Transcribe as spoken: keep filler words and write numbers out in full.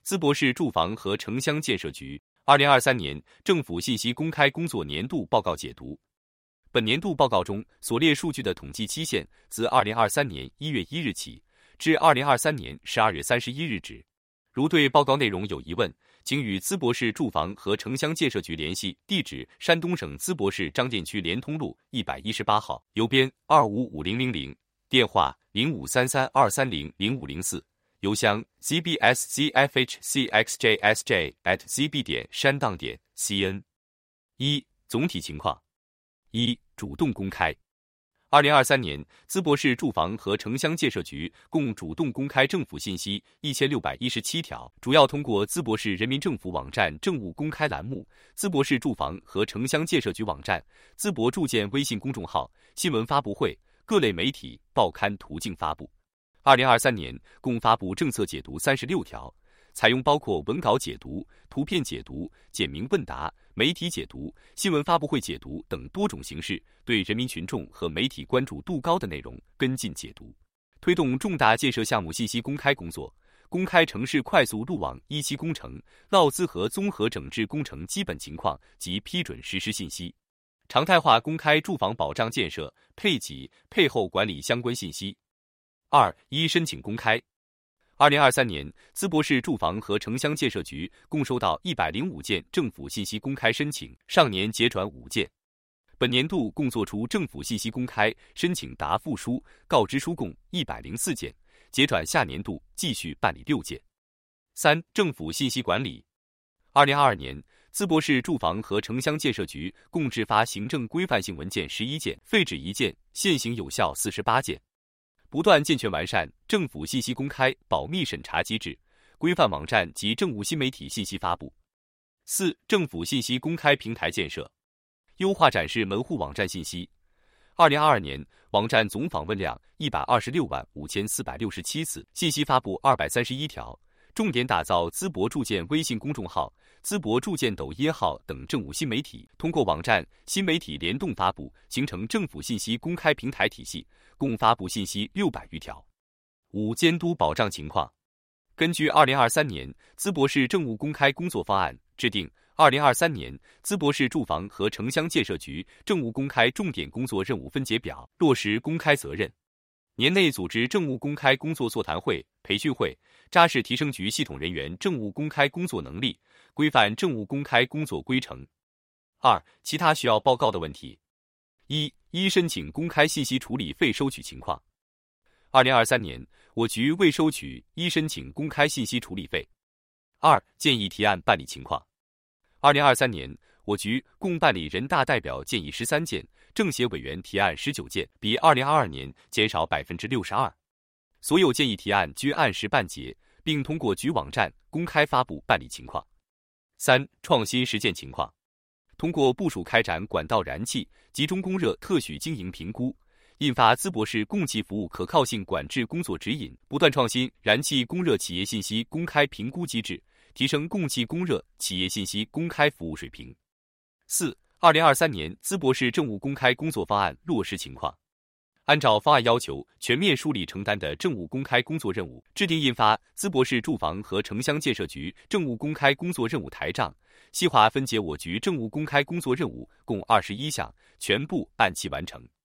淄博市住房和城乡建设局二零二三年政府信息公开工作年度报告解读。本年度报告中所列数据的统计期限自二零二三年一月一日起至二零二三年十二月三十一日止。如对报告内容有疑问，请与淄博市住房和城乡建设局联系，地址山东省淄博市张店区联通路一百一十八号，邮编二五五零零零，电话零五三三二三零零五零四，邮箱 z b s z f h c x j s j at z b 点山当点 c n。 一、总体情况。一、主动公开。二零二三年，淄博市住房和城乡建设局共主动公开政府信息一千六百一十七条，主要通过淄博市人民政府网站政务公开栏目、淄博市住房和城乡建设局网站、淄博住建微信公众号、新闻发布会、各类媒体、报刊途径发布。二零二三年共发布政策解读三十六条，采用包括文稿解读、图片解读、简明问答、媒体解读、新闻发布会解读等多种形式，对人民群众和媒体关注度高的内容跟进解读，推动重大建设项目信息公开工作，公开城市快速路网一期工程、涝淄河综合整治工程基本情况及批准实施信息，常态化公开住房保障建设配给、配后管理相关信息。二、一申请公开。二零二三年，淄博市住房和城乡建设局共收到一百零五件政府信息公开申请，上年结转五件。本年度共作出政府信息公开申请答复书、告知书共一百零四件，结转下年度继续办理六件。三、政府信息管理。二零二二年，淄博市住房和城乡建设局共制发行政规范性文件十一件，废止一件，现行有效四十八件。不断健全完善政府信息公开保密审查机制，规范网站及政务新媒体信息发布。四、政府信息公开平台建设，优化展示门户网站信息。二零二二年，网站总访问量一百二十六万五千四百六十七次，信息发布二百三十一条，重点打造淄博住建微信公众号、淄博住建抖音号等政务新媒体，通过网站、新媒体联动发布，形成政府信息公开平台体系，共发布信息六百余条。五、监督保障情况。根据二零二三年淄博市政务公开工作方案，制定二零二三年淄博市住房和城乡建设局政务公开重点工作任务分解表，落实公开责任。年内组织政务公开工作座谈会、培训会，扎实提升局系统人员政务公开工作能力，规范政务公开工作规程。二、其他需要报告的问题。一、一申请公开信息处理费收取情况。二零二三年，我局未收取一申请公开信息处理费。二、建议提案办理情况。二零二三年，我局共办理人大代表建议十三件，政协委员提案十九件，比二零二二年减少百分之六十二。所有建议提案均按时办结，并通过局网站公开发布办理情况。三、创新实践情况。通过部署开展管道燃气、集中供热特许经营评估，印发淄博市供气服务可靠性管制工作指引，不断创新燃气供热企业信息公开评估机制，提升供气供热企业信息公开服务水平。四、二零二三年淄博市政务公开工作方案落实情况。按照方案要求，全面梳理承担的政务公开工作任务，制定印发淄博市住房和城乡建设局政务公开工作任务台账，细化分解我局政务公开工作任务共二十一项，全部按期完成。